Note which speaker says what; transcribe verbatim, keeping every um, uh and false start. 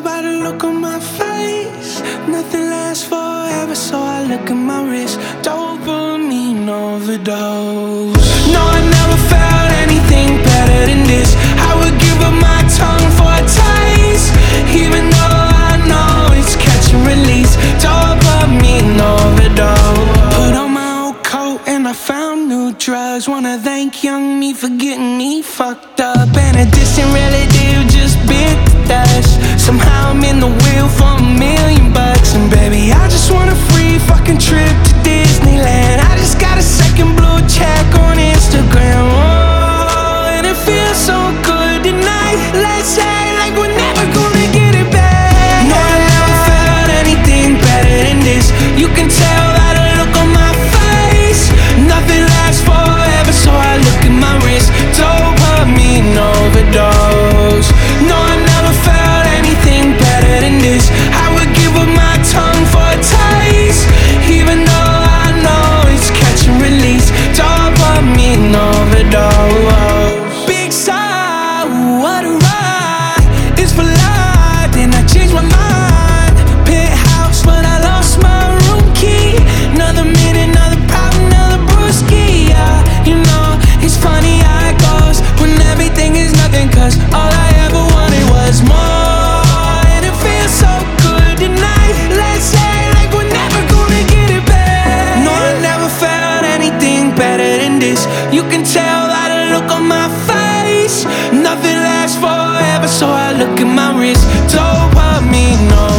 Speaker 1: tell by the look on my face. Nothing lasts forever, so I look at my wrist. Dopamine overdose. No, I never felt anything better than this. I would give up my tongue for a taste, even though I know it's catch and release. Dopamine overdose. Put on my old coat and I found new drugs. Wanna thank young me for getting me fucked up. And a distant relative just bit the dust. Somehow I'm in the wheel for a million bucks. And baby, I just want a free fucking trip to Disneyland. I just got a second blue check on Instagram. Oh, and it feels so good tonight. Let's say like we're never gonna get it back. No, I never felt anything better than this. You can tell by the look on my face. Nothing lasts forever, so I look at my wrist. Dopamine overdose. No, I never felt anything better than this. I would give up my tongue for a taste, even though I know it's catch and release. Dopamine overdose. Big sigh, what a ride. It's for life, then I changed my mind. Penthouse, but I lost my room key. Another minute, another problem, another brewski. Yeah, you know, it's funny how it goes when everything is nothing, cause all I ever wanted was more. And it feels so good tonight. Let's say like we're never gonna get it back. No, I never felt anything better than this. You can tell by the look on my face. Nothing lasts forever, so I look at my wrist. Dopamine